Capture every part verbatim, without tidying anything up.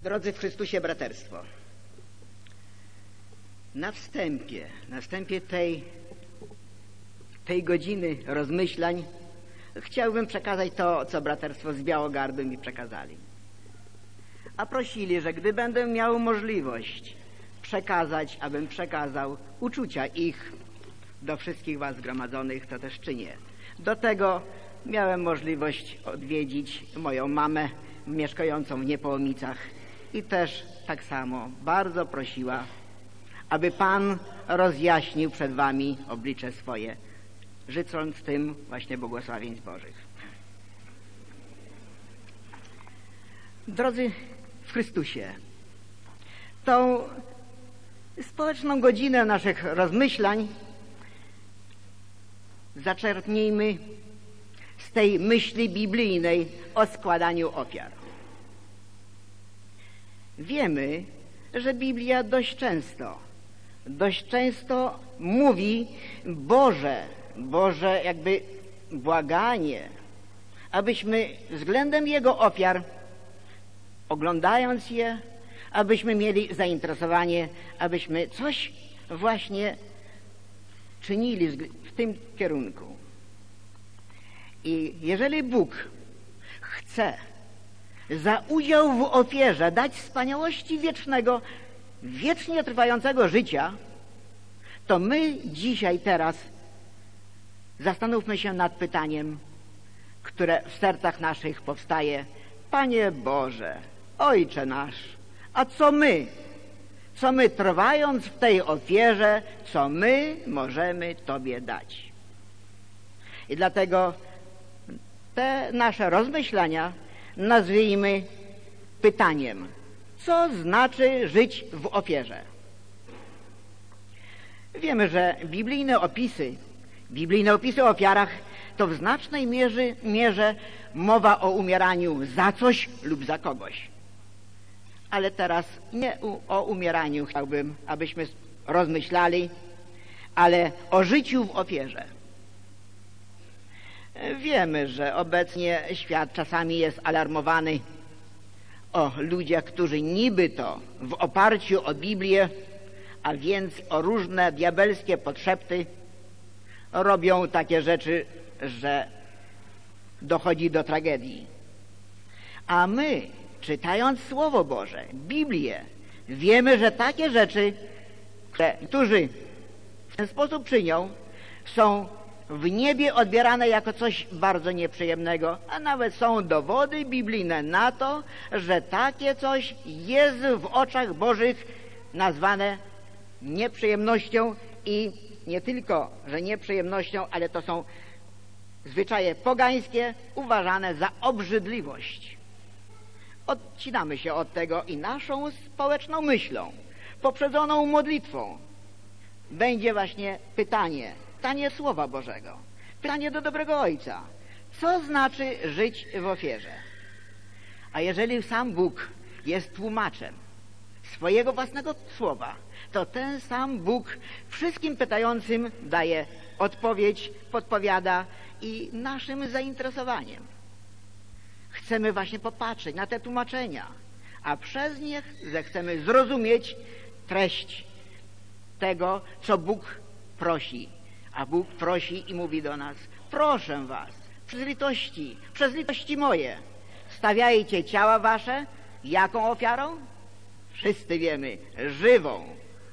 Drodzy w Chrystusie braterstwo, na wstępie, na wstępie tej, tej godziny rozmyślań chciałbym przekazać to, co braterstwo z Białogardu mi przekazali. A prosili, że gdy będę miał możliwość przekazać, abym przekazał uczucia ich do wszystkich was zgromadzonych, to też czynię. Do tego miałem możliwość odwiedzić moją mamę mieszkającą w Niepołomicach i też tak samo bardzo prosiła, aby Pan rozjaśnił przed wami oblicze swoje, życząc tym właśnie błogosławieństw Bożych. Drodzy w Chrystusie, tą społeczną godzinę naszych rozmyślań zaczerpnijmy z tej myśli biblijnej o składaniu ofiar. Wiemy, że Biblia dość często, dość często mówi Boże, Boże jakby błaganie, abyśmy względem Jego ofiar, oglądając je, abyśmy mieli zainteresowanie, abyśmy coś właśnie czynili w tym kierunku. I jeżeli Bóg chce za udział w ofierze dać wspaniałości wiecznego, wiecznie trwającego życia, to my dzisiaj, teraz zastanówmy się nad pytaniem, które w sercach naszych powstaje. Panie Boże, Ojcze nasz, a co my? Co my, trwając w tej ofierze, co my możemy Tobie dać? I dlatego te nasze rozmyślania nazwijmy pytaniem, co znaczy żyć w ofierze? Wiemy, że biblijne opisy, biblijne opisy o ofiarach to w znacznej mierze, mierze mowa o umieraniu za coś lub za kogoś. Ale teraz nie o umieraniu chciałbym, abyśmy rozmyślali, ale o życiu w ofierze. Wiemy, że obecnie świat czasami jest alarmowany o ludziach, którzy niby to w oparciu o Biblię, a więc o różne diabelskie podszepty, robią takie rzeczy, że dochodzi do tragedii. A my, czytając Słowo Boże, Biblię, wiemy, że takie rzeczy, które którzy w ten sposób czynią, są w niebie odbierane jako coś bardzo nieprzyjemnego, a nawet są dowody biblijne na to, że takie coś jest w oczach Bożych nazwane nieprzyjemnością i nie tylko, że nieprzyjemnością, ale to są zwyczaje pogańskie uważane za obrzydliwość. Odcinamy się od tego i naszą społeczną myślą, poprzedzoną modlitwą, będzie właśnie pytanie, pytanie Słowa Bożego, pytanie do dobrego Ojca. Co znaczy żyć w ofierze? A jeżeli sam Bóg jest tłumaczem swojego własnego Słowa, to ten sam Bóg wszystkim pytającym daje odpowiedź, podpowiada i naszym zainteresowaniem chcemy właśnie popatrzeć na te tłumaczenia, a przez nie zechcemy zrozumieć treść tego, co Bóg prosi. A Bóg prosi i mówi do nas, proszę was, przez litości, przez litości moje, stawiajcie ciała wasze, jaką ofiarą? Wszyscy wiemy, żywą.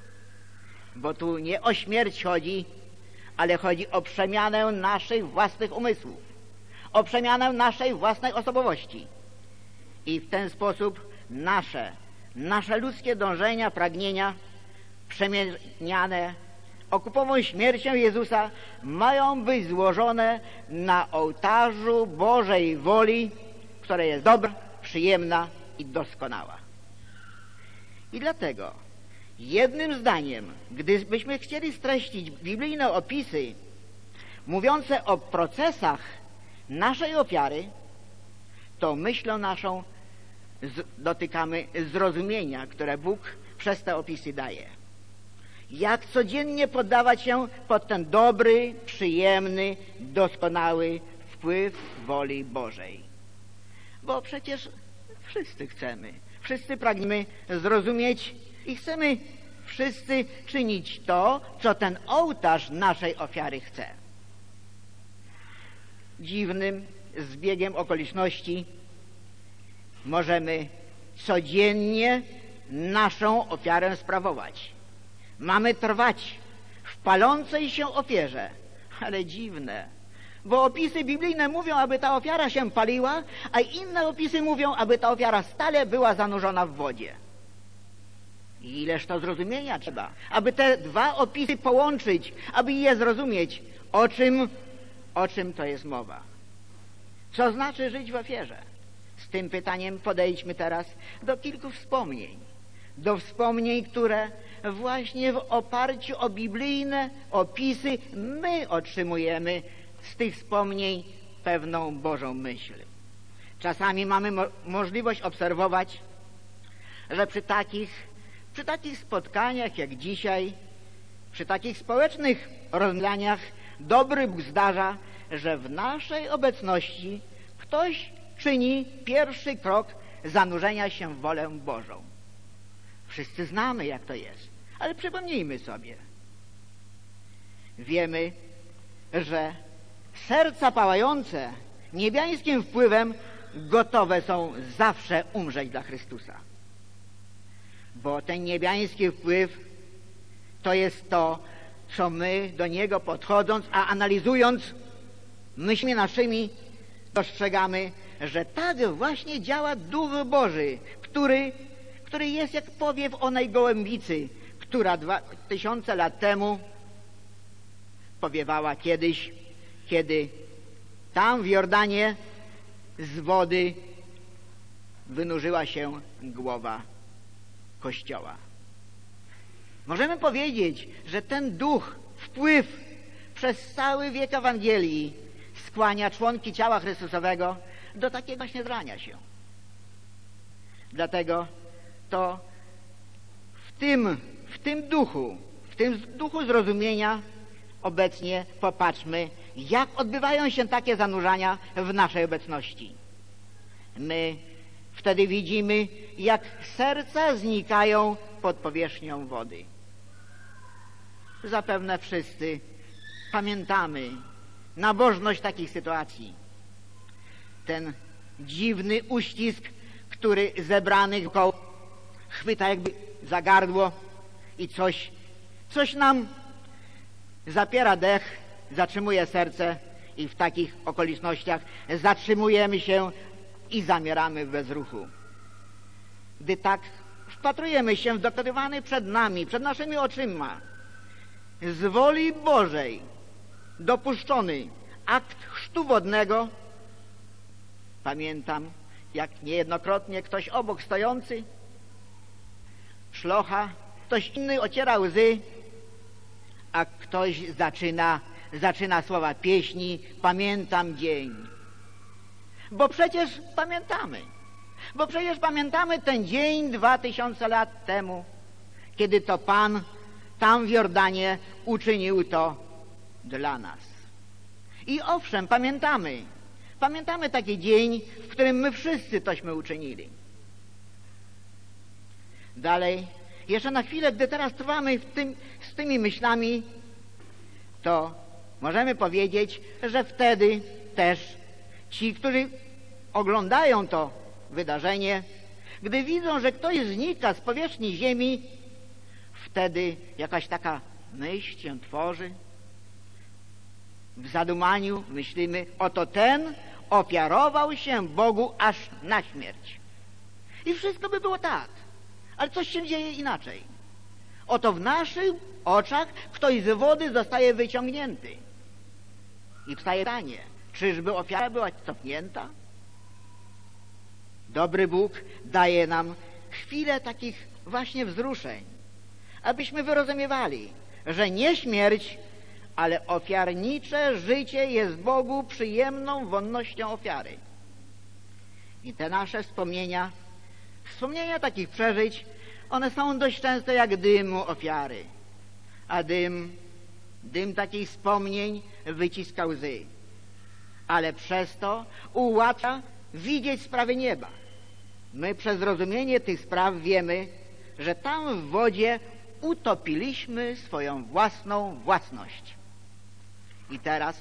Bo tu nie o śmierć chodzi, ale chodzi o przemianę naszych własnych umysłów, o przemianę naszej własnej osobowości. I w ten sposób nasze, nasze ludzkie dążenia, pragnienia przemieniane okupową śmiercią Jezusa mają być złożone na ołtarzu Bożej woli, która jest dobra, przyjemna i doskonała. I dlatego jednym zdaniem, gdybyśmy chcieli streścić biblijne opisy mówiące o procesach naszej ofiary, to myślą naszą z, dotykamy zrozumienia, które Bóg przez te opisy daje. Jak codziennie poddawać się pod ten dobry, przyjemny, doskonały wpływ woli Bożej. Bo przecież wszyscy chcemy, wszyscy wszyscy pragniemy zrozumieć i chcemy wszyscy czynić to, co ten ołtarz naszej ofiary chce. Dziwnym zbiegiem okoliczności możemy codziennie naszą ofiarę sprawować. Mamy trwać w palącej się ofierze, ale dziwne, bo opisy biblijne mówią, aby ta ofiara się paliła, a inne opisy mówią, aby ta ofiara stale była zanurzona w wodzie. I ileż to zrozumienia trzeba, aby te dwa opisy połączyć, aby je zrozumieć, o czym, o czym to jest mowa. Co znaczy żyć w ofierze? Z tym pytaniem podejdźmy teraz do kilku wspomnień. Do wspomnień, które właśnie w oparciu o biblijne opisy my otrzymujemy z tych wspomnień pewną Bożą myśl. Czasami mamy mo- możliwość obserwować, że przy takich, przy takich spotkaniach jak dzisiaj, przy takich społecznych rozmawianiach dobry Bóg zdarza, że w naszej obecności ktoś czyni pierwszy krok zanurzenia się w wolę Bożą. Wszyscy znamy, jak to jest, ale przypomnijmy sobie. Wiemy, że serca pałające niebiańskim wpływem gotowe są zawsze umrzeć dla Chrystusa. Bo ten niebiański wpływ to jest to, co my do Niego podchodząc, a analizując myślami naszymi dostrzegamy, że tak właśnie działa Duch Boży, który, który jest jak powiew onej gołębicy, która dwa tysiące lat temu powiewała kiedyś, kiedy tam w Jordanie z wody wynurzyła się głowa Kościoła. Możemy powiedzieć, że ten duch, wpływ przez cały wiek Ewangelii skłania członki ciała Chrystusowego do takiego właśnie drania się. Dlatego to w tym, w tym duchu, w tym duchu zrozumienia obecnie popatrzmy, jak odbywają się takie zanurzania w naszej obecności. My wtedy widzimy, jak serca znikają pod powierzchnią wody. Zapewne wszyscy pamiętamy nabożność takich sytuacji. Ten dziwny uścisk, który zebranych koło chwyta jakby za gardło i coś, coś nam zapiera dech, zatrzymuje serce i w takich okolicznościach zatrzymujemy się i zamieramy w bezruchu. Gdy tak wpatrujemy się w dokonywany przed nami, przed naszymi oczyma, z woli Bożej dopuszczony akt chrztu wodnego, pamiętam, jak niejednokrotnie ktoś obok stojący szlocha, ktoś inny ociera łzy, a ktoś zaczyna, zaczyna słowa pieśni „Pamiętam dzień”. Bo przecież pamiętamy, bo przecież pamiętamy ten dzień dwa tysiące lat temu, kiedy to Pan tam w Jordanie uczynił to dla nas. I owszem, pamiętamy, pamiętamy taki dzień, w którym my wszyscy tośmy uczynili. Dalej, jeszcze na chwilę, gdy teraz trwamy w tym, z tymi myślami, to możemy powiedzieć, że wtedy też ci, którzy oglądają to wydarzenie, gdy widzą, że ktoś znika z powierzchni ziemi, wtedy jakaś taka myśl się tworzy. W zadumaniu myślimy, oto ten ofiarował się Bogu aż na śmierć. I wszystko by było tak, ale coś się dzieje inaczej. Oto w naszych oczach ktoś z wody zostaje wyciągnięty. I wstaje pytanie, czyżby ofiara była cofnięta? Dobry Bóg daje nam chwilę takich właśnie wzruszeń, abyśmy wyrozumiewali, że nie śmierć, ale ofiarnicze życie jest Bogu przyjemną wonnością ofiary. I te nasze wspomnienia, wspomnienia takich przeżyć, one są dość często jak dymu ofiary. A dym, dym takich wspomnień wyciska łzy. Ale przez to ułatwia widzieć sprawy nieba. My przez zrozumienie tych spraw wiemy, że tam w wodzie utopiliśmy swoją własną własność. I teraz,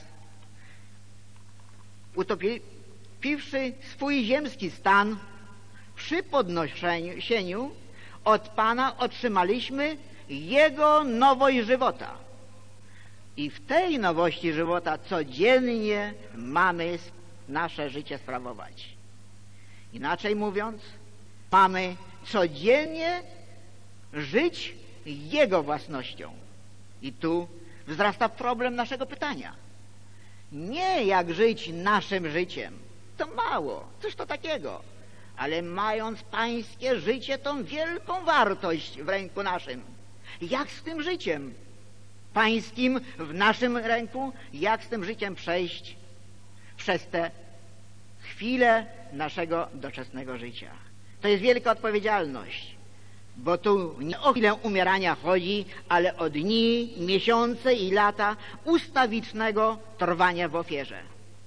utopiwszy swój ziemski stan, przy podnoszeniu od Pana otrzymaliśmy Jego nowość żywota. I w tej nowości żywota codziennie mamy nasze życie sprawować. Inaczej mówiąc, mamy codziennie żyć Jego własnością. I tu wzrasta problem naszego pytania. Nie jak żyć naszym życiem. To mało, coś to takiego. Ale mając pańskie życie, tą wielką wartość w ręku naszym. Jak z tym życiem pańskim w naszym ręku, jak z tym życiem przejść przez te chwile naszego doczesnego życia. To jest wielka odpowiedzialność, bo tu nie o chwilę umierania chodzi, ale o dni, miesiące i lata ustawicznego trwania w ofierze.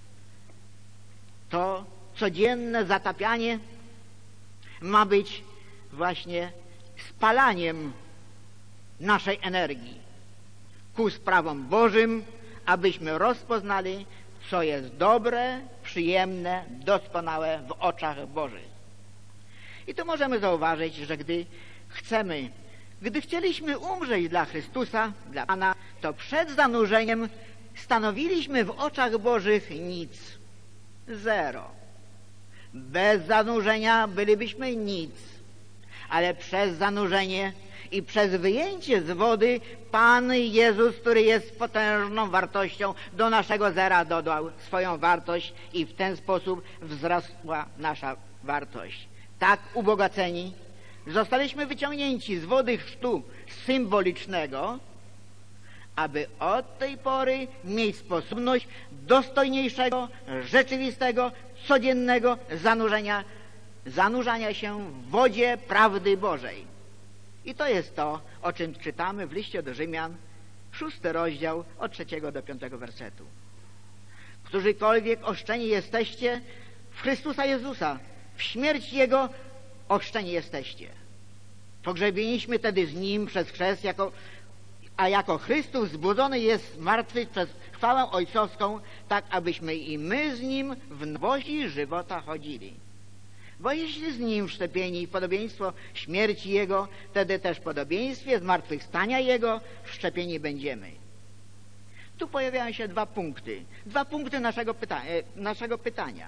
To codzienne zatapianie ma być właśnie spalaniem naszej energii ku sprawom Bożym, abyśmy rozpoznali, co jest dobre, przyjemne, doskonałe w oczach Bożych. I tu możemy zauważyć, że gdy chcemy, gdy chcieliśmy umrzeć dla Chrystusa, dla Pana, to przed zanurzeniem stanowiliśmy w oczach Bożych nic. Zero. Bez zanurzenia bylibyśmy nic. Ale przez zanurzenie i przez wyjęcie z wody Pan Jezus, który jest potężną wartością, do naszego zera dodał swoją wartość i w ten sposób wzrosła nasza wartość. Tak ubogaceni zostaliśmy wyciągnięci z wody chrztu symbolicznego, aby od tej pory mieć sposobność dostojniejszego, rzeczywistego, codziennego zanurzenia, zanurzania się w wodzie prawdy Bożej. I to jest to, o czym czytamy w liście do Rzymian, szósty rozdział, od trzeciego do piątego wersetu. Którzykolwiek ochrzczeni jesteście w Chrystusa Jezusa, w śmierć Jego ochrzczeni jesteście. Pogrzebieniśmy tedy z Nim przez chrzest, jako, a jako Chrystus zbudzony jest z martwych przez chwałę ojcowską, tak abyśmy i my z Nim w nowości żywota chodzili. Bo jeśli z Nim wszczepieni w podobieństwo śmierci Jego, wtedy też w podobieństwie zmartwychwstania Jego wszczepieni będziemy. Tu pojawiają się dwa punkty. Dwa punkty naszego, pyta naszego pytania.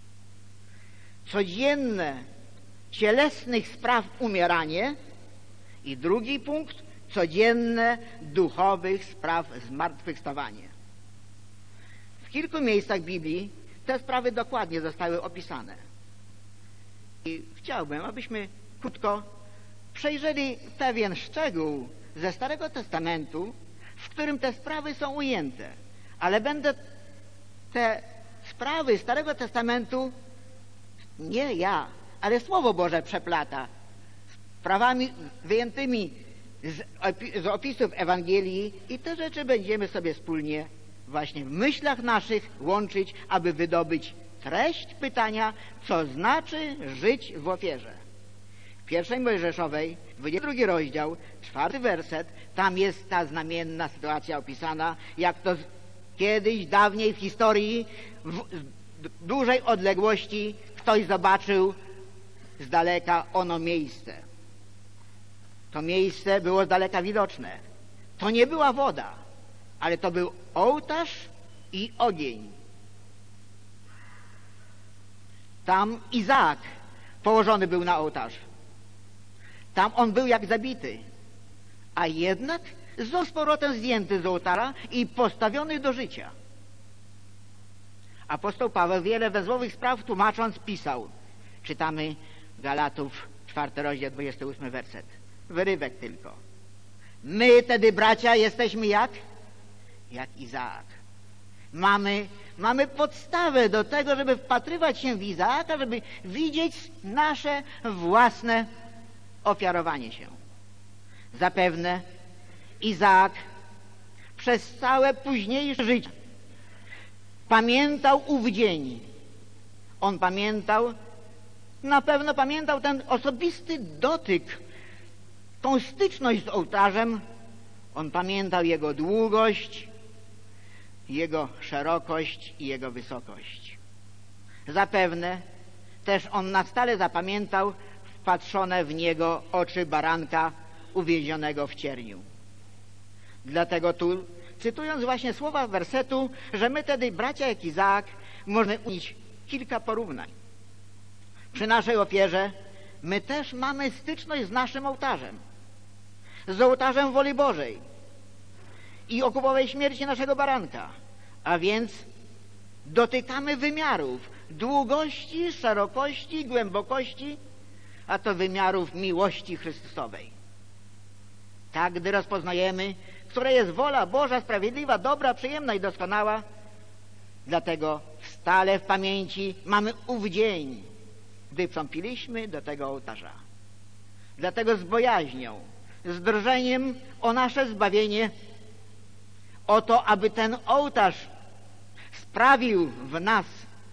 Codzienne cielesnych spraw umieranie i drugi punkt, codzienne duchowych spraw zmartwychwstawanie. W kilku miejscach Biblii te sprawy dokładnie zostały opisane. I chciałbym, abyśmy krótko przejrzeli pewien szczegół ze Starego Testamentu, w którym te sprawy są ujęte. Ale będę te sprawy Starego Testamentu, nie ja, ale Słowo Boże przeplata sprawami wyjętymi z, opi z opisów Ewangelii i te rzeczy będziemy sobie wspólnie właśnie w myślach naszych łączyć, aby wydobyć treść pytania, co znaczy żyć w ofierze. W pierwszej Mojżeszowej, dwudziesty drugi rozdział, czwarty werset, tam jest ta znamienna sytuacja opisana, jak to kiedyś, dawniej w historii, w dużej odległości ktoś zobaczył z daleka ono miejsce. To miejsce było z daleka widoczne. To nie była woda, ale to był ołtarz i ogień. Tam Izaak położony był na ołtarzu. Tam on był jak zabity. A jednak został z powrotem zdjęty z ołtarza i postawiony do życia. Apostoł Paweł wiele wezwowych spraw tłumacząc pisał. Czytamy Galatów, czwarty rozdział, dwudziesty ósmy werset. Wyrywek tylko. My tedy, bracia, jesteśmy jak? Jak Izaak. Mamy, mamy podstawę do tego, żeby wpatrywać się w Izaaka, żeby widzieć nasze własne ofiarowanie się. Zapewne Izaak przez całe późniejsze życie pamiętał ów dzień. On pamiętał Na pewno pamiętał ten osobisty dotyk, tą styczność z ołtarzem. On pamiętał jego długość, jego szerokość i jego wysokość. Zapewne też on na stale zapamiętał wpatrzone w niego oczy baranka uwięzionego w cierniu. Dlatego tu, cytując właśnie słowa wersetu, że my tedy, bracia jak Izaak, możemy unieść kilka porównań. Przy naszej ofierze my też mamy styczność z naszym ołtarzem, z ołtarzem woli Bożej i okupowej śmierci naszego baranka, a więc dotykamy wymiarów długości, szerokości, głębokości, a to wymiarów miłości Chrystusowej. Tak, gdy rozpoznajemy, która jest wola Boża, sprawiedliwa, dobra, przyjemna i doskonała, dlatego stale w pamięci mamy ów dzień, gdy wstąpiliśmy do tego ołtarza. Dlatego z bojaźnią, z drżeniem o nasze zbawienie, o to, aby ten ołtarz sprawił w nas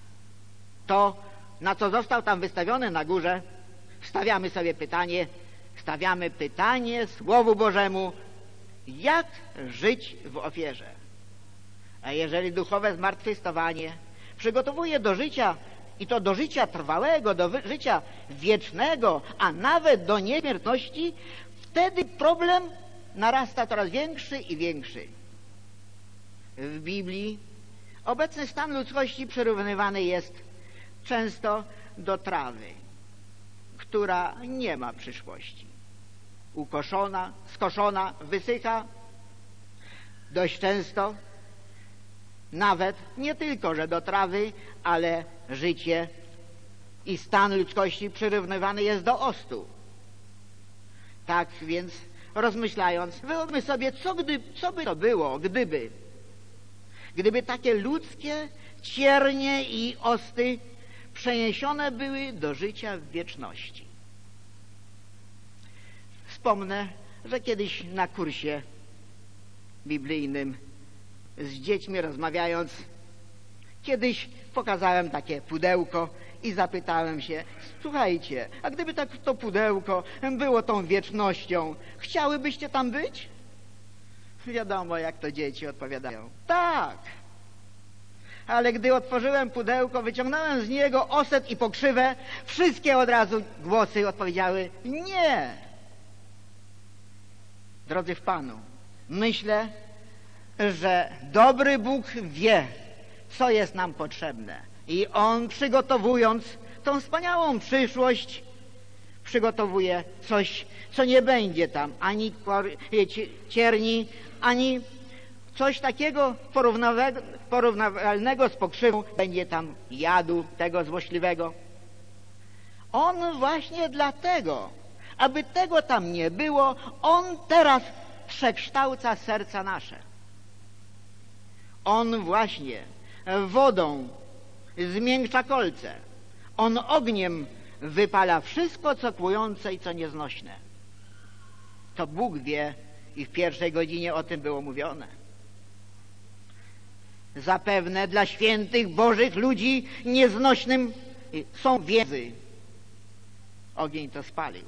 to, na co został tam wystawiony na górze, stawiamy sobie pytanie, stawiamy pytanie Słowu Bożemu, jak żyć w ofierze. A jeżeli duchowe zmartwychwstawanie przygotowuje do życia, i to do życia trwałego, do życia wiecznego, a nawet do nieśmiertności, wtedy problem narasta coraz większy i większy. W Biblii obecny stan ludzkości przyrównywany jest często do trawy, która nie ma przyszłości. Ukoszona, skoszona, wysycha. Dość często nawet nie tylko, że do trawy, ale życie i stan ludzkości przyrównywany jest do ostu. Tak więc rozmyślając, wyobraźmy sobie, co, gdy, co by to było, gdyby gdyby takie ludzkie ciernie i osty przeniesione były do życia w wieczności. Wspomnę, że kiedyś na kursie biblijnym z dziećmi rozmawiając, kiedyś pokazałem takie pudełko i zapytałem się, słuchajcie, a gdyby tak to pudełko było tą wiecznością, chciałybyście tam być? Wiadomo, jak to dzieci odpowiadają. Tak. Ale gdy otworzyłem pudełko, wyciągnąłem z niego oset i pokrzywę, wszystkie od razu głosy odpowiedziały nie. Drodzy w Panu, myślę, że dobry Bóg wie, co jest nam potrzebne. I On, przygotowując tą wspaniałą przyszłość, przygotowuje coś, co nie będzie tam ani cierni, ani coś takiego porównywalnego z pokrzywą, będzie tam jadu tego złośliwego. On właśnie dlatego, aby tego tam nie było, On teraz przekształca serca nasze. On właśnie wodą zmiękcza kolce. On ogniem wypala wszystko, co kłujące i co nieznośne. To Bóg wie i w pierwszej godzinie o tym było mówione. Zapewne dla świętych Bożych ludzi nieznośnym są więzy. Ogień to spalił.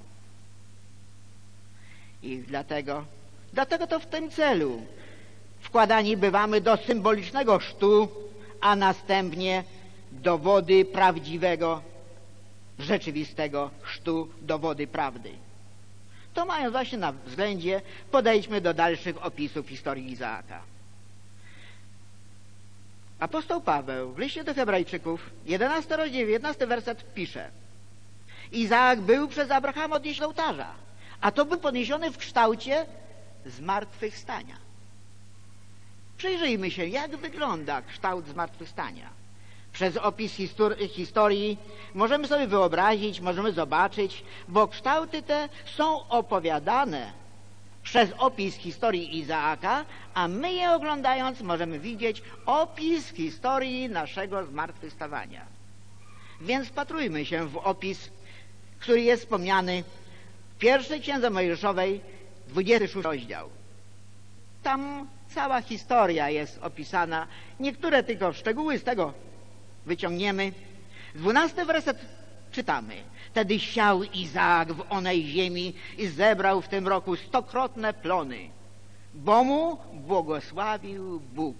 I dlatego, dlatego to w tym celu wkładani bywamy do symbolicznego chrztu, a następnie do wody prawdziwego, rzeczywistego chrztu, do wody prawdy. To mając właśnie na względzie, podejdźmy do dalszych opisów historii Izaaka. Apostoł Paweł w liście do Hebrajczyków, jedenasty rozdział, jedenasty werset pisze: Izaak był przez Abrahama odniesiony do ołtarza, a to był podniesiony w kształcie zmartwychwstania. Przyjrzyjmy się, jak wygląda kształt zmartwychwstania. Przez opis historii możemy sobie wyobrazić, możemy zobaczyć, bo kształty te są opowiadane przez opis historii Izaaka, a my je oglądając możemy widzieć opis historii naszego zmartwychwstawania. Więc wpatrujmy się w opis, który jest wspomniany w pierwszej księdze Mojżeszowej, dwudziesty szósty rozdział. Tam cała historia jest opisana, niektóre tylko szczegóły z tego wyciągniemy. Dwunasty werset czytamy: wtedy siał Izaak w onej ziemi i zebrał w tym roku stokrotne plony, bo mu błogosławił Bóg.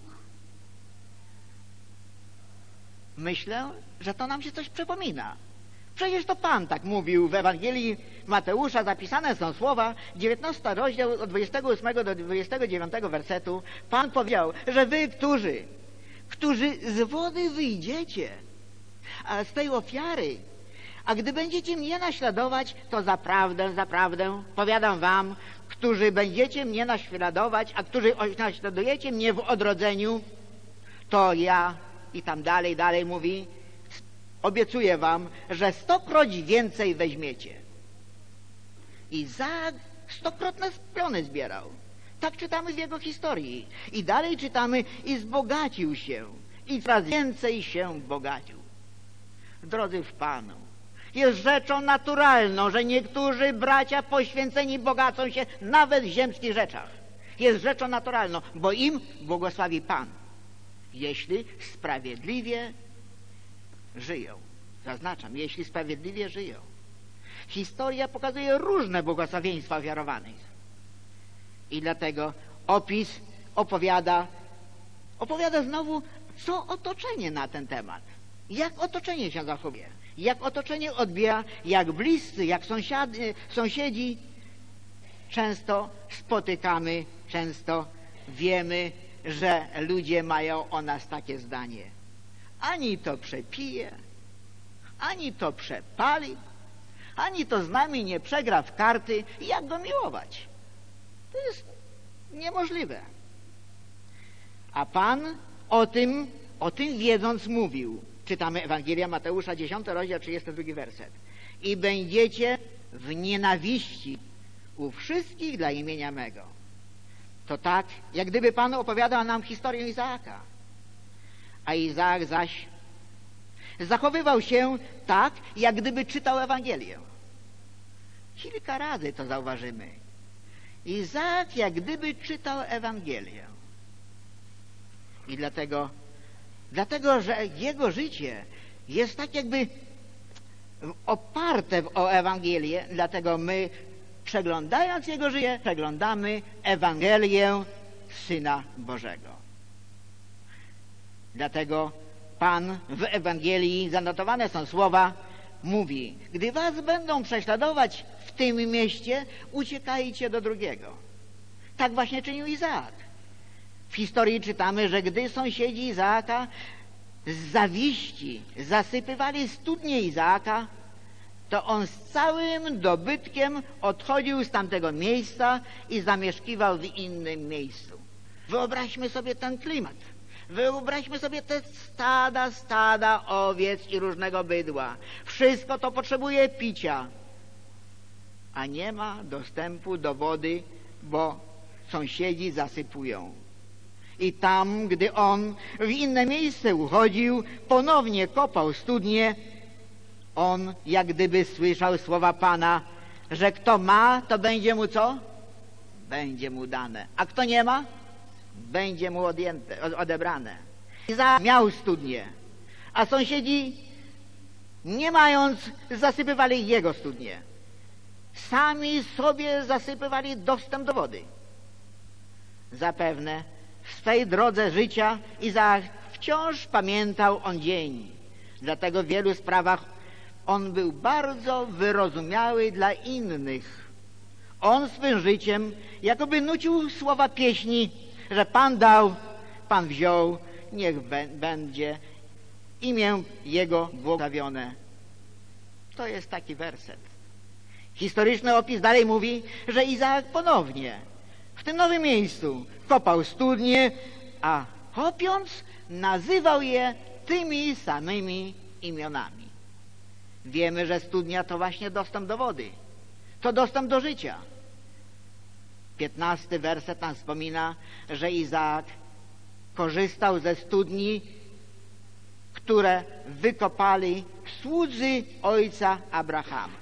Myślę, że to nam się coś przypomina. Przecież to Pan tak mówił w Ewangelii Mateusza. Zapisane są słowa, dziewiętnasty rozdział od dwudziestego ósmego do dwudziestego dziewiątego wersetu. Pan powiedział, że wy, którzy, którzy z wody wyjdziecie, a z tej ofiary, a gdy będziecie mnie naśladować, to zaprawdę, zaprawdę, powiadam wam, którzy będziecie mnie naśladować, a którzy naśladujecie mnie w odrodzeniu, to ja, i tam dalej, dalej mówi, obiecuję wam, że stokroć więcej weźmiecie. Izaak stokrotne plony zbierał. Tak czytamy w jego historii. I dalej czytamy: i zbogacił się, i coraz więcej się bogacił. Drodzy w Panu, jest rzeczą naturalną, że niektórzy bracia poświęceni bogacą się nawet w ziemskich rzeczach. Jest rzeczą naturalną, bo im błogosławi Pan, jeśli sprawiedliwie żyją. Zaznaczam, jeśli sprawiedliwie żyją. Historia pokazuje różne błogosławieństwa ofiarowanych. I dlatego opis opowiada, opowiada znowu, co otoczenie na ten temat. Jak otoczenie się zachowuje. Jak otoczenie odbiera, jak bliscy, jak sąsiady, sąsiedzi często spotykamy, często wiemy, że ludzie mają o nas takie zdanie: ani to przepije, ani to przepali, ani to z nami nie przegra w karty. Jak go miłować? To jest niemożliwe. A Pan o tym, o tym wiedząc mówił. Czytamy Ewangelia Mateusza, dziesiąty rozdział, trzydziesty drugi werset. I będziecie w nienawiści u wszystkich dla imienia mego. To tak, jak gdyby Pan opowiadał nam historię Izaaka. A Izaak zaś zachowywał się tak, jak gdyby czytał Ewangelię. Kilka razy to zauważymy. Izaak jak gdyby czytał Ewangelię. I dlatego, dlatego, że jego życie jest tak jakby oparte o Ewangelię, dlatego my, przeglądając jego życie, przeglądamy Ewangelię Syna Bożego. Dlatego Pan w Ewangelii, zanotowane są słowa, mówi: gdy was będą prześladować w tym mieście, uciekajcie do drugiego. Tak właśnie czynił Izaak. W historii czytamy, że gdy sąsiedzi Izaaka z zawiści zasypywali studnie Izaaka, to on z całym dobytkiem odchodził z tamtego miejsca i zamieszkiwał w innym miejscu. Wyobraźmy sobie ten klimat. Wyobraźmy sobie te stada, stada owiec i różnego bydła. Wszystko to potrzebuje picia, a nie ma dostępu do wody, bo sąsiedzi zasypują. I tam, gdy on w inne miejsce uchodził, ponownie kopał studnie, on jak gdyby słyszał słowa Pana, że kto ma, to będzie mu co? Będzie mu dane. A kto nie ma? Będzie mu odjęte, odebrane. Izaak miał studnie, a sąsiedzi, nie mając, zasypywali jego studnie. Sami sobie zasypywali dostęp do wody. Zapewne w swej drodze życia Izaak wciąż pamiętał on dzień. Dlatego w wielu sprawach on był bardzo wyrozumiały dla innych. On swym życiem jakoby nucił słowa pieśni, że Pan dał, Pan wziął, niech będzie imię Jego błogosławione. To jest taki werset. Historyczny opis dalej mówi, że Izaak ponownie w tym nowym miejscu kopał studnie, a kopiąc nazywał je tymi samymi imionami. Wiemy, że studnia to właśnie dostęp do wody. To dostęp do życia. Piętnasty werset nam wspomina, że Izaak korzystał ze studni, które wykopali słudzy ojca Abrahama.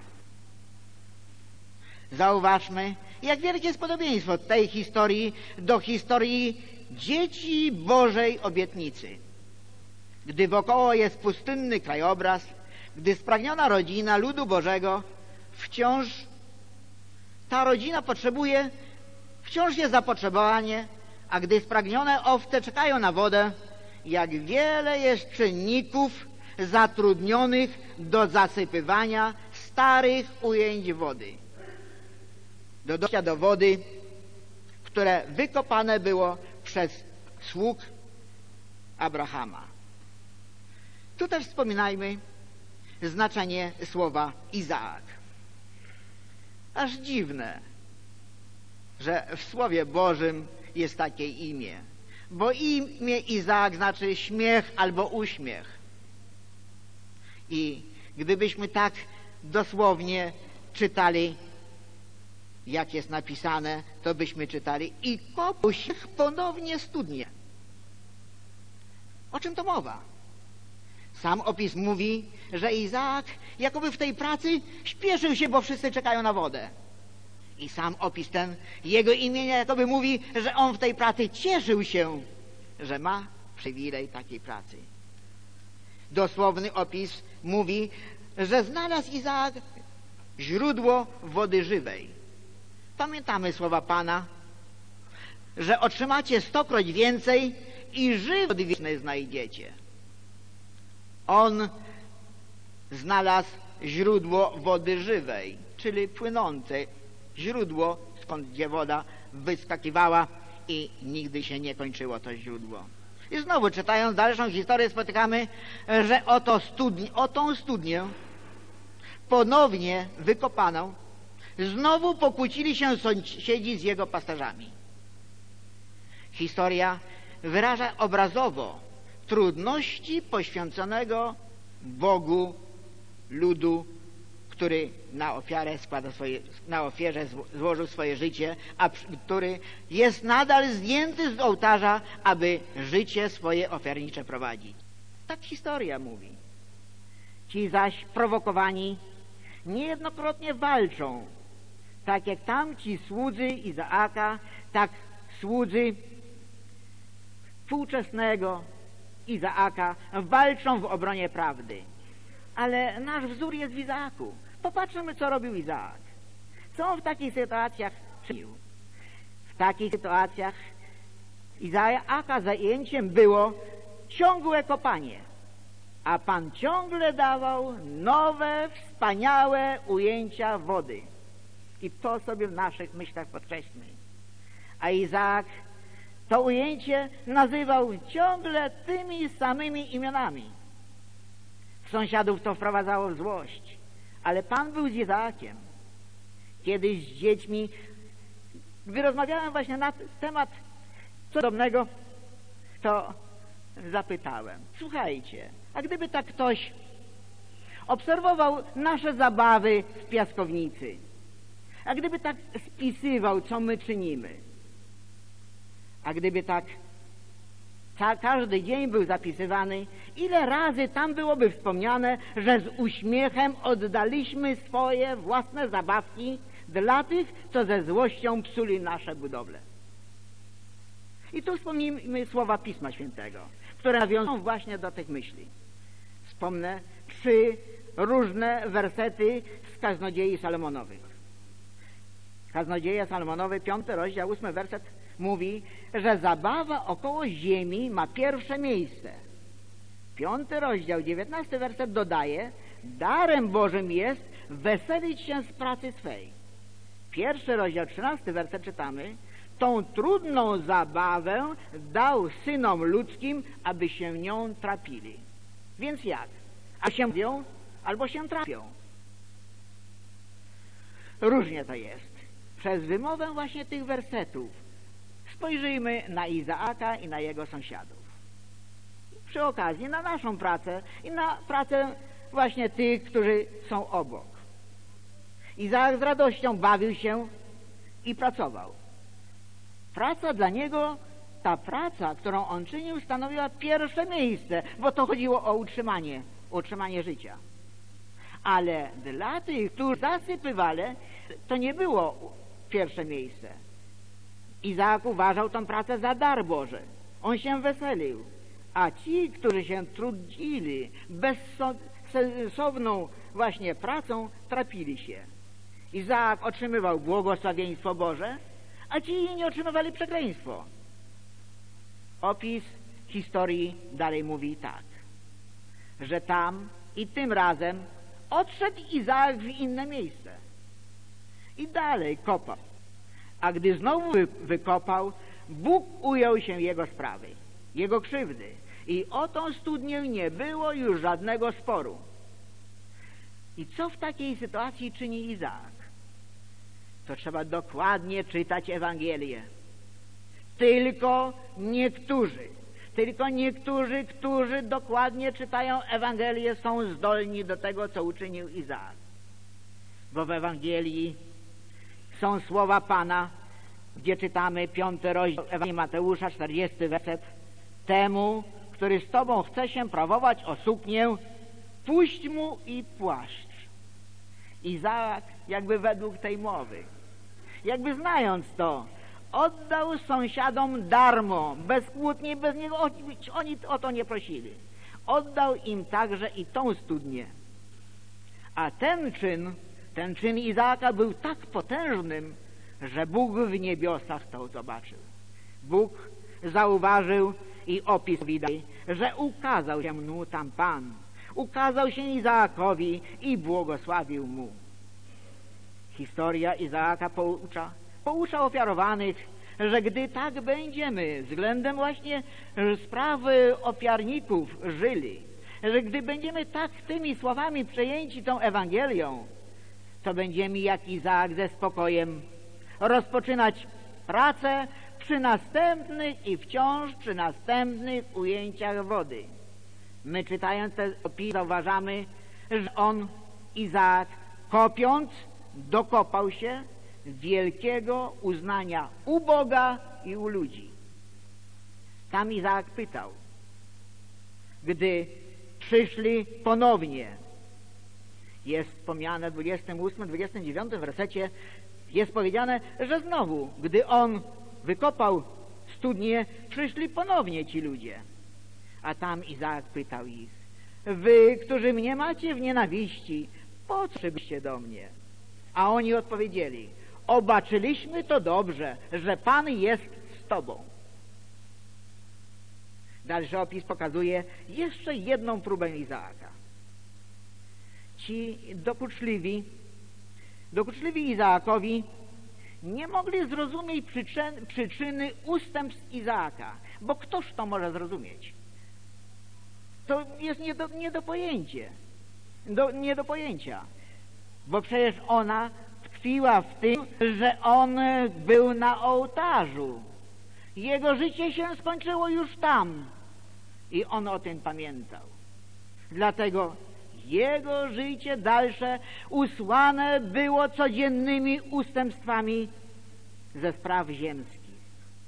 Zauważmy, jak wielkie jest podobieństwo tej historii do historii dzieci Bożej obietnicy. Gdy wokoło jest pustynny krajobraz, gdy spragniona rodzina ludu Bożego wciąż, ta rodzina potrzebuje, wciąż jest zapotrzebowanie, a gdy spragnione owce czekają na wodę, jak wiele jest czynników zatrudnionych do zasypywania starych ujęć wody, do dojścia do wody, które wykopane było przez sług Abrahama. Tu też wspominajmy znaczenie słowa Izaak. Aż dziwne, że w Słowie Bożym jest takie imię, bo imię Izaak znaczy śmiech albo uśmiech. I gdybyśmy tak dosłownie czytali, jak jest napisane, to byśmy czytali i kopał się ponownie studnie. O czym to mowa? Sam opis mówi, że Izaak jakoby w tej pracy śpieszył się, bo wszyscy czekają na wodę. I sam opis ten, jego imienia jakoby mówi, że on w tej pracy cieszył się, że ma przywilej takiej pracy. Dosłowny opis mówi, że znalazł Izaak źródło wody żywej. Pamiętamy słowa Pana, że otrzymacie stokroć więcej i żywej wody wiecznej znajdziecie. On znalazł źródło wody żywej, czyli płynące źródło, skąd gdzie woda wyskakiwała i nigdy się nie kończyło to źródło. I znowu, czytając dalszą historię, spotykamy, że oto studni, o tą studnię ponownie wykopaną znowu pokłócili się sąsiedzi z jego pasterzami. Historia wyraża obrazowo trudności poświęconego Bogu ludu, który na ofiarę składa swoje, na ofierze złożył swoje życie, a który jest nadal zdjęty z ołtarza, aby życie swoje ofiarnicze prowadzić. Tak historia mówi. Ci zaś prowokowani niejednokrotnie walczą, tak jak tamci słudzy Izaaka, tak słudzy współczesnego Izaaka walczą w obronie prawdy. Ale nasz wzór jest w Izaaku. Popatrzmy, co robił Izaak. Co on w takich sytuacjach czynił? W takich sytuacjach Izaaka zajęciem było ciągłe kopanie, a Pan ciągle dawał nowe, wspaniałe ujęcia wody. I to sobie w naszych myślach podkreślmy. A Izaak to ujęcie nazywał ciągle tymi samymi imionami. Sąsiadów to wprowadzało w złość, ale Pan był z Izaakiem. Kiedyś z dziećmi, gdy rozmawiałem właśnie na temat podobnego, to zapytałem: słuchajcie, a gdyby tak ktoś obserwował nasze zabawy w piaskownicy, a gdyby tak spisywał, co my czynimy, a gdyby tak ca- każdy dzień był zapisywany, ile razy tam byłoby wspomniane, że z uśmiechem oddaliśmy swoje własne zabawki dla tych, co ze złością psuli nasze budowle. I tu wspomnijmy słowa Pisma Świętego, które nawiązują właśnie do tych myśli. Wspomnę trzy różne wersety z Kaznodziei Salomonowych. Kaznodzieja Salomonowy, piąty rozdział, ósmy werset mówi, że zabawa około ziemi ma pierwsze miejsce. Piąty rozdział, dziewiętnasty werset dodaje: darem Bożym jest weselić się z pracy swej. Pierwszy rozdział, trzynasty werset czytamy: tą trudną zabawę dał synom ludzkim, aby się nią trapili. Więc jak? A się mówią, albo się trapią. Różnie to jest. Przez wymowę właśnie tych wersetów spojrzyjmy na Izaaka i na jego sąsiadów. Przy okazji na naszą pracę i na pracę właśnie tych, którzy są obok. Izaak z radością bawił się i pracował. Praca dla niego, ta praca, którą on czynił, stanowiła pierwsze miejsce, bo to chodziło o utrzymanie, utrzymanie życia. Ale dla tych, którzy zasypywali, to nie było pierwsze miejsce. Izaak uważał tę pracę za dar Boży. On się weselił. A ci, którzy się trudzili bez sensowną właśnie pracą trapili się. Izaak otrzymywał błogosławieństwo Boże, a ci inni otrzymywali przekleństwo. Opis historii dalej mówi tak, że tam i tym razem odszedł Izaak w inne miejsce i dalej kopał. A gdy znowu wykopał, Bóg ujął się jego sprawy, jego krzywdy i o tą studnię nie było już żadnego sporu. I co w takiej sytuacji czyni Izaak? To trzeba dokładnie czytać Ewangelię. Tylko niektórzy, tylko niektórzy, którzy dokładnie czytają Ewangelię, są zdolni do tego, co uczynił Izaak. Bo w Ewangelii są słowa Pana, gdzie czytamy piąty rozdział Ewangelii Mateusza, czterdziesty werset. Temu, który z Tobą chce się prawować o suknię, puść mu i płaszcz. Izaak jakby według tej mowy, jakby znając to, oddał sąsiadom darmo, bez kłótni, bez niego, oni o to nie prosili. Oddał im także i tą studnię. A ten czyn, ten czyn Izaaka był tak potężnym, że Bóg w niebiosach to zobaczył. Bóg zauważył i opis widać, że ukazał się mu tam Pan. Ukazał się Izaakowi i błogosławił mu. Historia Izaaka poucza, poucza ofiarowanych, że gdy tak będziemy względem właśnie sprawy ofiarników żyli, że gdy będziemy tak tymi słowami przejęci tą Ewangelią, to będziemy jak Izaak ze spokojem rozpoczynać pracę przy następnych i wciąż przy następnych ujęciach wody. My czytając te opisy zauważamy, że on, Izaak, kopiąc, dokopał się wielkiego uznania u Boga i u ludzi. Tam Izaak pytał, gdy przyszli ponownie, jest wspomniane w dwudziestym ósmym, dwudziestym dziewiątym wersecie, jest powiedziane, że znowu, gdy on wykopał studnię, przyszli ponownie ci ludzie. A tam Izaak pytał ich, wy, którzy mnie macie w nienawiści, po co byście do mnie? A oni odpowiedzieli, obaczyliśmy to dobrze, że Pan jest z tobą. Dalszy opis pokazuje jeszcze jedną próbę Izaaka. Ci dokuczliwi, dokuczliwi Izaakowi nie mogli zrozumieć przyczyn, przyczyny ustępstw Izaaka, bo ktoż to może zrozumieć? To jest nie do, nie do pojęcia, do, nie do pojęcia, bo przecież ona tkwiła w tym, że on był na ołtarzu. Jego życie się skończyło już tam i on o tym pamiętał. Dlatego jego życie dalsze usłane było codziennymi ustępstwami ze spraw ziemskich.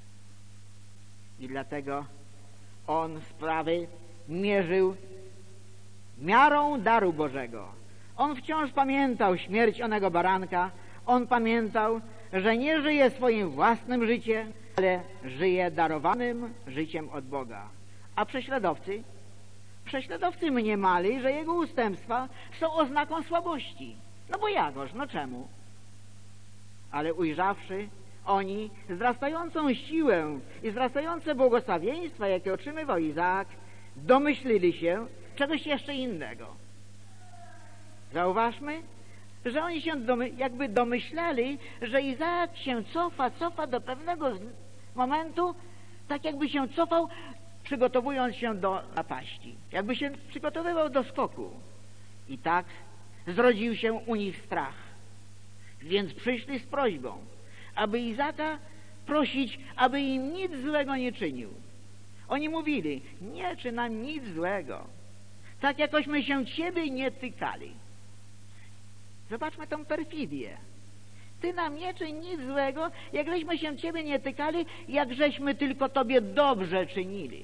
I dlatego on sprawy mierzył miarą daru Bożego. On wciąż pamiętał śmierć onego baranka. On pamiętał, że nie żyje swoim własnym życiem, ale żyje darowanym życiem od Boga. A prześladowcy? Prześladowcy mniemali, że jego ustępstwa są oznaką słabości. No bo jakoż, no czemu? Ale ujrzawszy oni wzrastającą siłę i wzrastające błogosławieństwa, jakie otrzymywał Izaak, domyślili się czegoś jeszcze innego. Zauważmy, że oni się domy, jakby domyślali, że Izaak się cofa, cofa do pewnego momentu, tak jakby się cofał, przygotowując się do napaści. Jakby się przygotowywał do skoku. I tak zrodził się u nich strach. Więc przyszli z prośbą, aby Izaaka prosić, aby im nic złego nie czynił. Oni mówili, nie czyń nam nic złego. Tak jakośmy się Ciebie nie tykali. Zobaczmy tą perfidię. Ty nam nie czyń nic złego, jak żeśmy się Ciebie nie tykali, jak żeśmy tylko Tobie dobrze czynili.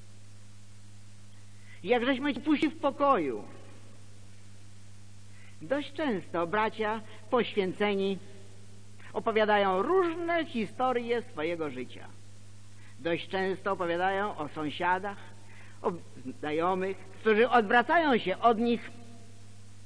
Jak żeśmy Cię puścili w pokoju. Dość często bracia poświęceni opowiadają różne historie swojego życia. Dość często opowiadają o sąsiadach, o znajomych, którzy odwracają się od nich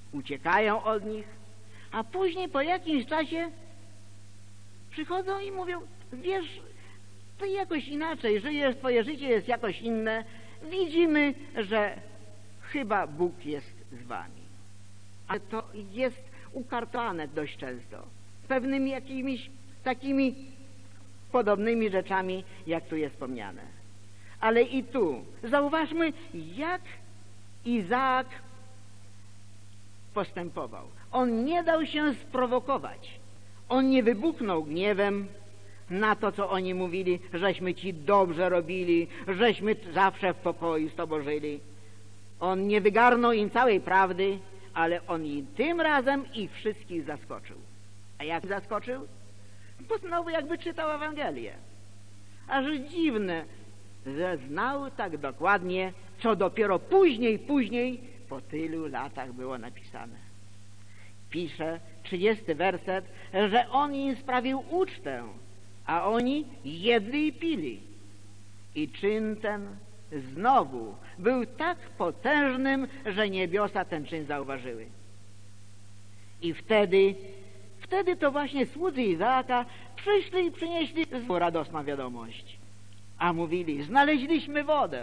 uciekają od nich, a później po jakimś czasie przychodzą i mówią: wiesz, to jakoś inaczej żyjesz, twoje życie jest jakoś inne, widzimy, że chyba Bóg jest z wami. Ale to jest ukartowane dość często z pewnymi jakimiś takimi podobnymi rzeczami, jak tu jest wspomniane. Ale i tu zauważmy, jak Izaak postępował. On nie dał się sprowokować. On nie wybuchnął gniewem na to, co oni mówili, żeśmy ci dobrze robili, żeśmy zawsze w pokoju z tobą żyli. On nie wygarnął im całej prawdy, ale on i tym razem ich wszystkich zaskoczył. A jak zaskoczył? Bo znowu jakby czytał Ewangelię. Aż dziwne, że znał tak dokładnie, co dopiero później, później, po tylu latach było napisane. Pisze trzydziesty werset, że on im sprawił ucztę, a oni jedli i pili. I czyn ten znowu był tak potężnym, że niebiosa ten czyn zauważyły. I wtedy, wtedy to właśnie słudzy Izaaka przyszli i przynieśli radosną wiadomość. A mówili: znaleźliśmy wodę.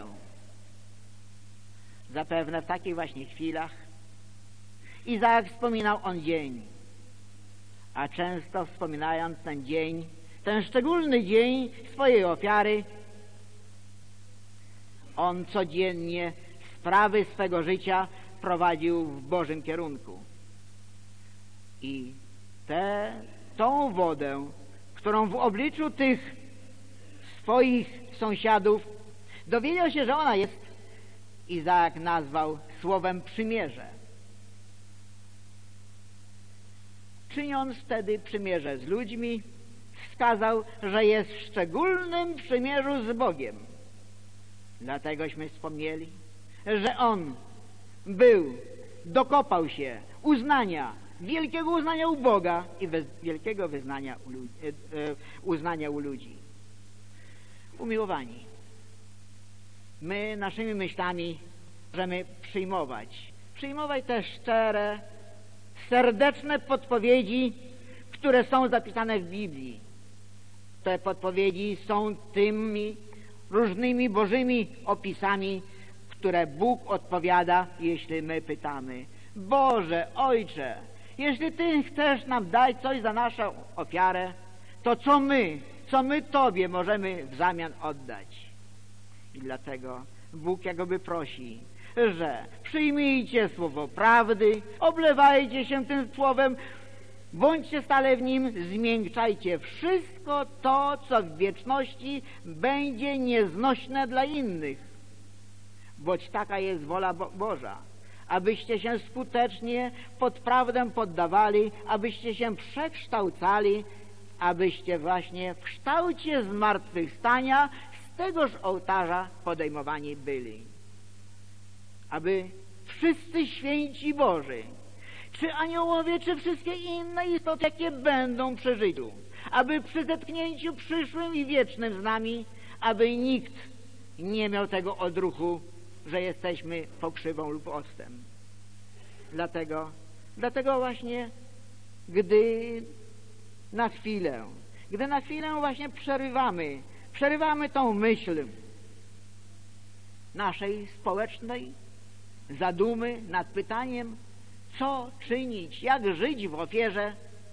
Zapewne w takich właśnie chwilach Izaak wspominał on dzień. A często wspominając ten dzień, ten szczególny dzień swojej ofiary, on codziennie sprawy swego życia prowadził w Bożym kierunku. I tę, tą wodę, którą w obliczu tych swoich sąsiadów dowiedział się, że ona jest, Izaak nazwał słowem przymierze. Czyniąc wtedy przymierze z ludźmi, wskazał, że jest w szczególnym przymierzu z Bogiem. Dlategośmy wspomnieli, że on był, dokopał się uznania, wielkiego uznania u Boga i wielkiego wyznania u ludzi, e, e, uznania u ludzi. Umiłowani, my naszymi myślami możemy przyjmować, przyjmować te szczere, serdeczne podpowiedzi, które są zapisane w Biblii. Te podpowiedzi są tymi różnymi Bożymi opisami, które Bóg odpowiada, jeśli my pytamy: Boże, Ojcze, jeśli Ty chcesz nam dać coś za naszą ofiarę, to co my, co my Tobie możemy w zamian oddać? I dlatego Bóg jakoby prosi, że przyjmijcie słowo prawdy, oblewajcie się tym słowem, bądźcie stale w nim, zmiękczajcie wszystko to, co w wieczności będzie nieznośne dla innych. Boć taka jest wola Bo- Boża, abyście się skutecznie pod prawdę poddawali, abyście się przekształcali, abyście właśnie w kształcie zmartwychwstania z tegoż ołtarza podejmowani byli. Aby wszyscy święci Boży, czy aniołowie, czy wszystkie inne istoty, jakie będą przy życiu, aby przy zetknięciu przyszłym i wiecznym z nami, aby nikt nie miał tego odruchu, że jesteśmy pokrzywą lub octem. Dlatego, dlatego właśnie, gdy na chwilę, gdy na chwilę właśnie przerywamy, przerywamy tą myśl naszej społecznej zadumy nad pytaniem, co czynić, jak żyć w ofierze,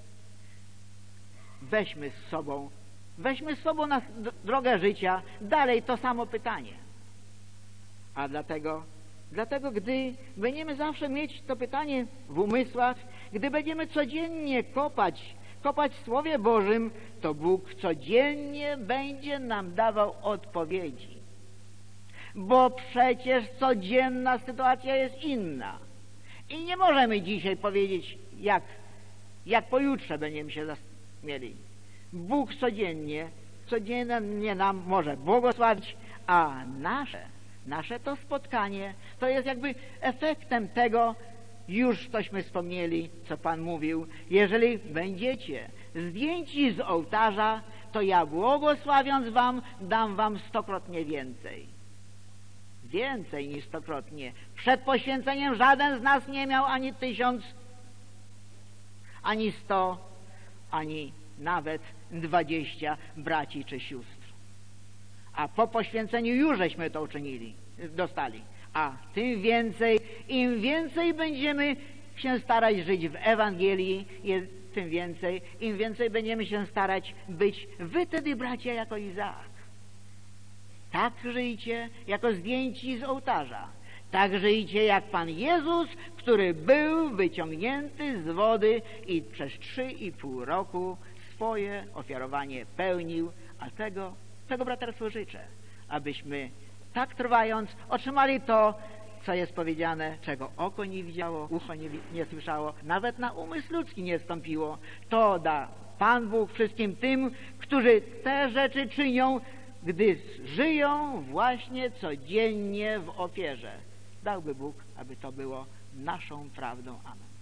weźmy z sobą, weźmy z sobą na drogę życia dalej to samo pytanie. A dlatego, dlatego gdy będziemy zawsze mieć to pytanie w umysłach, gdy będziemy codziennie kopać, kopać w Słowie Bożym, to Bóg codziennie będzie nam dawał odpowiedzi. Bo przecież codzienna sytuacja jest inna. I nie możemy dzisiaj powiedzieć, jak, jak pojutrze będziemy się mieli. Bóg codziennie, codziennie nam może błogosławić, a nasze, nasze to spotkanie, to jest jakby efektem tego, już tośmy wspomnieli, co Pan mówił. Jeżeli będziecie zdjęci z ołtarza, to ja błogosławiąc wam, dam wam stokrotnie więcej. więcej niż stokrotnie. Przed poświęceniem żaden z nas nie miał ani tysiąc, ani sto, ani nawet dwadzieścia braci czy sióstr. A po poświęceniu już żeśmy to uczynili, dostali. A tym więcej, im więcej będziemy się starać żyć w Ewangelii, tym więcej, im więcej będziemy się starać być wy tedy, bracia, jako Izaak. Tak żyjcie, jako zdjęci z ołtarza. Tak żyjcie jak Pan Jezus, który był wyciągnięty z wody i przez trzy i pół roku swoje ofiarowanie pełnił. A tego, tego braterstwu życzę, abyśmy tak trwając otrzymali to, co jest powiedziane, czego oko nie widziało, ucho nie, nie słyszało, nawet na umysł ludzki nie wstąpiło. To da Pan Bóg wszystkim tym, którzy te rzeczy czynią, gdy żyją właśnie codziennie w ofierze. Dałby Bóg, aby to było naszą prawdą. Amen.